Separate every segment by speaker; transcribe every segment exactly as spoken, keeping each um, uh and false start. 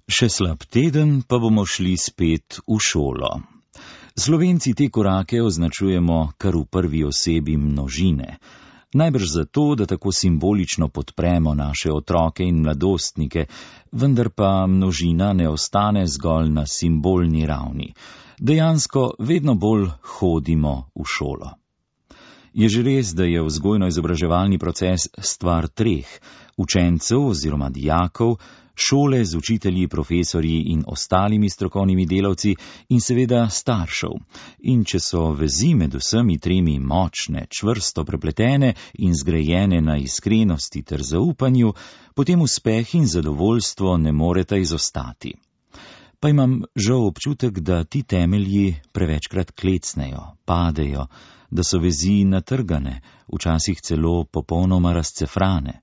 Speaker 1: Še slab teden, pa bomo šli spet v šolo. Slovenci te korake označujemo kar v prvi osebi množine. Najbrž zato, da tako simbolično podpremo naše otroke in mladostnike, vendar pa množina ne ostane zgolj na simbolni ravni. Dejansko vedno bolj hodimo v šolo. Je že res, da je vzgojno-izobraževalni proces stvar treh, učencev oziroma dijakov, šole z učitelji, profesorji in ostalimi strokovnimi delavci in seveda staršev. In če so vezi med vsemi tremi močne, čvrsto prepletene in zgrajene na iskrenosti ter zaupanju, potem uspeh in zadovoljstvo ne moreta izostati. Pa imam žal občutek, da ti temelji prevečkrat klecnejo, padejo, da so vezi natrgane, včasih celo popolnoma razcefrane.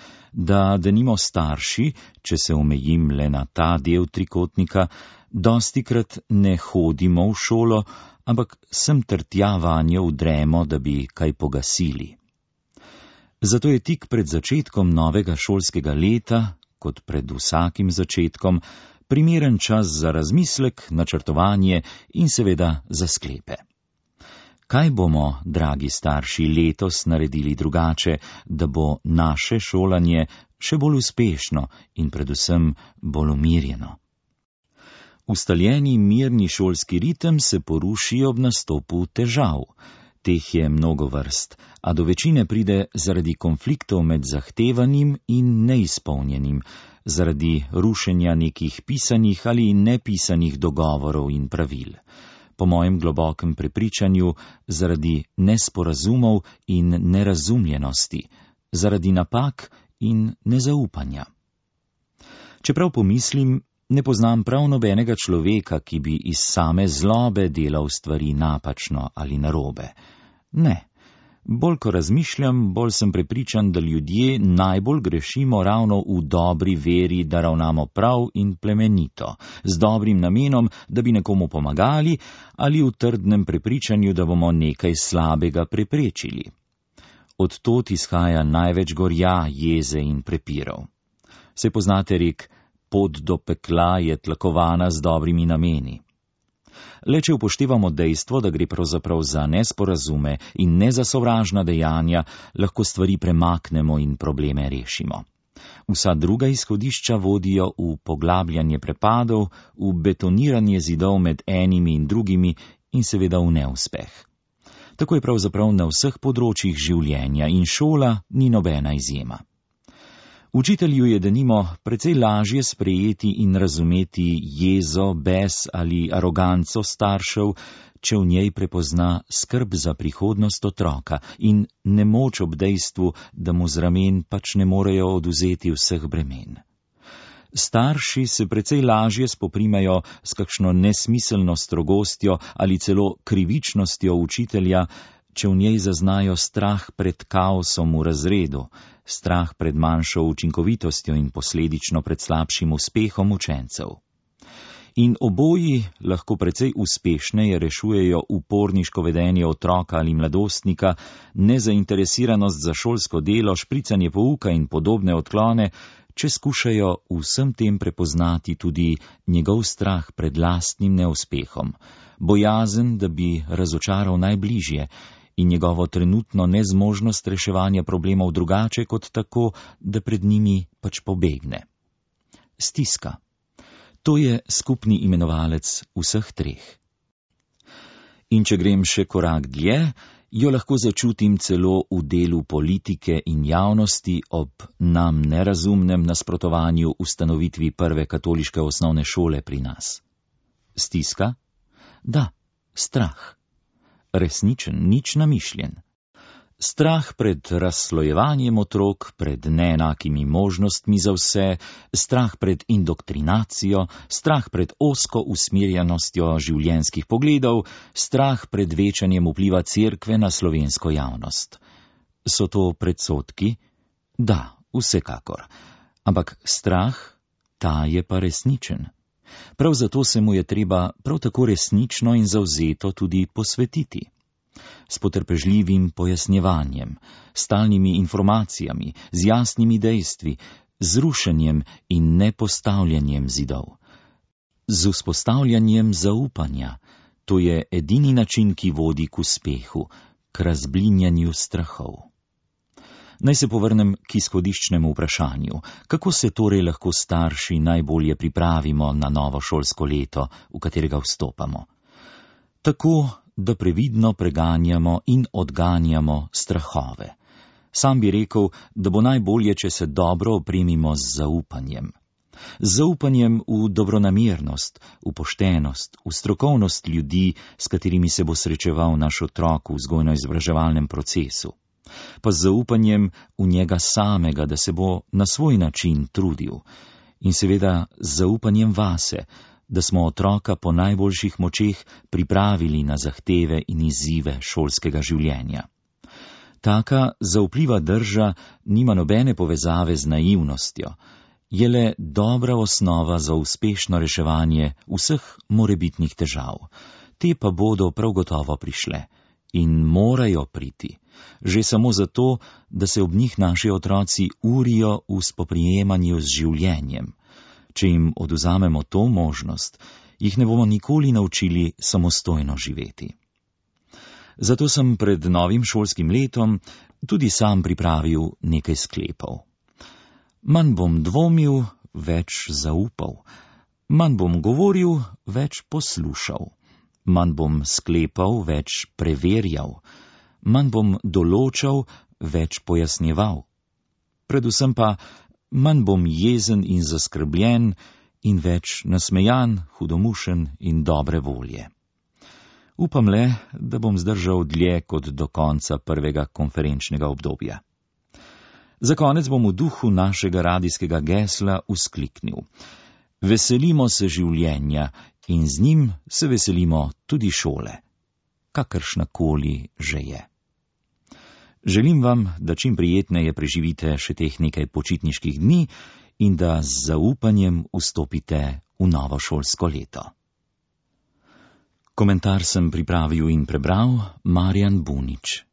Speaker 1: Da denimo starši, če se omejim le na ta del trikotnika, dostikrat ne hodimo v šolo, ampak sem ter tja vanjo vdremo, da bi kaj pogasili. Zato je tik pred začetkom novega šolskega leta, kot pred vsakim začetkom, primeren čas za razmislek, načrtovanje in seveda za sklepe. Kaj bomo, dragi starši, letos naredili drugače, da bo naše šolanje še bolj uspešno in predvsem bolj umirjeno? Ustaljeni mirni šolski ritem se poruši ob nastopu težav. Teh je mnogo vrst, a do večine pride zaradi konfliktov med zahtevanim in neizpolnjenim, zaradi rušenja nekih pisanih ali nepisanih dogovorov in pravil. Po mojem globokem prepričanju, zaradi nesporazumov in nerazumljenosti, zaradi napak in nezaupanja. Čeprav pomislim, ne poznam prav nobenega človeka, ki bi iz same zlobe delal stvari napačno ali narobe. Ne. Bolj ko razmišljam, bolj sem prepričan, da ljudje najbolj grešimo ravno v dobri veri, da ravnamo prav in plemenito, z dobrim namenom, da bi nekomu pomagali, ali v trdnem prepričanju, da bomo nekaj slabega preprečili. Od tod izhaja največ gorja, jeze in prepirov. Se poznate rek, pot do pekla je tlakovana z dobrimi nameni. Le če upoštevamo dejstvo, da gre pravzaprav za nesporazume in ne za sovražna dejanja, lahko stvari premaknemo in probleme rešimo. Vsa druga izhodišča vodijo v poglabljanje prepadov, v betoniranje zidov med enimi in drugimi in seveda v neuspeh. Tako je pravzaprav na vseh področjih življenja in šola ni nobena izjema. Učitelju je denimo precej lažje sprejeti in razumeti jezo, bes ali aroganco staršev, če v njej prepozna skrb za prihodnost otroka in nemoč ob dejstvu, da mu z ramen pač ne morejo odvzeti vseh bremen. Starši se precej lažje spoprimejo s kakšno nesmiselno strogostjo ali celo krivičnostjo učitelja, če v njej zaznajo strah pred kaosom v razredu, strah pred manjšo učinkovitostjo in posledično pred slabšim uspehom učencev. In oboji lahko precej uspešneje rešujejo uporniško vedenje otroka ali mladostnika, nezainteresiranost za šolsko delo, špricanje pouka in podobne odklone, če skušajo vsem tem prepoznati tudi njegov strah pred lastnim neuspehom, bojazen, da bi razočaral najbližje, in njegovo trenutno nezmožnost reševanja problemov drugače kot tako, da pred njimi pač pobegne. Stiska. To je skupni imenovalec vseh treh. In če grem še korak dlje, jo lahko začutim celo v delu politike in javnosti ob nam nerazumnem nasprotovanju ustanovitvi prve katoliške osnovne šole pri nas. Stiska? Da, strah. Resničen, nič namišljen. Strah pred razslojevanjem otrok, pred neenakimi možnostmi za vse, strah pred indoktrinacijo, strah pred ozko usmerjenostjo življenjskih pogledov, strah pred večanjem vpliva cerkve na slovensko javnost. So to predsodki? Da, vsekakor. Ampak strah, ta je pa resničen. Prav zato se mu je treba prav tako resnično in zavzeto tudi posvetiti. S potrpežljivim pojasnjevanjem, stalnimi informacijami, z jasnimi dejstvi, z rušenjem in nepostavljanjem zidov, z vzpostavljanjem zaupanja. To je edini način, ki vodi k uspehu, k razblinjanju strahov. Naj se povrnem k izhodiščnemu vprašanju, kako se torej lahko starši najbolje pripravimo na novo šolsko leto, v katerega vstopamo. Tako, da previdno preganjamo in odganjamo strahove. Sam bi rekel, da bo najbolje, če se dobro opremimo z zaupanjem. Z zaupanjem v dobronamernost, v poštenost, v strokovnost ljudi, s katerimi se bo srečeval naš otrok v vzgojno-izobraževalnem procesu. Pa z zaupanjem v njega samega, da se bo na svoj način trudil. In seveda z zaupanjem vase, da smo otroka po najboljših močeh pripravili na zahteve in izzive šolskega življenja. Taka zaupljiva drža nima nobene povezave z naivnostjo, je le dobra osnova za uspešno reševanje vseh morebitnih težav. Te pa bodo prav gotovo prišle in morajo priti, že samo zato, da se ob njih naši otroci urijo v spoprijemanju z življenjem. Če jim odvzamemo to možnost, jih ne bomo nikoli naučili samostojno živeti. Zato sem pred novim šolskim letom tudi sam pripravil nekaj sklepov. Manj bom dvomil, več zaupal. Manj bom govoril, več poslušal. Manj bom sklepal, več preverjal. Manj bom določal, več pojasnjeval. Predvsem pa manj bom jezen in zaskrbljen in več nasmejan, hudomušen in dobre volje. Upam le, da bom zdržal dlje kot do konca prvega konferenčnega obdobja. Za konec bom v duhu našega radijskega gesla vzkliknil: Veselimo se življenja in z njim se veselimo tudi šole, kakršnakoli že je. Želim vam, da čim prijetneje preživite še teh nekaj počitniških dni in da z zaupanjem vstopite v novo šolsko leto. Komentar sem pripravil in prebral Marjan Bunič.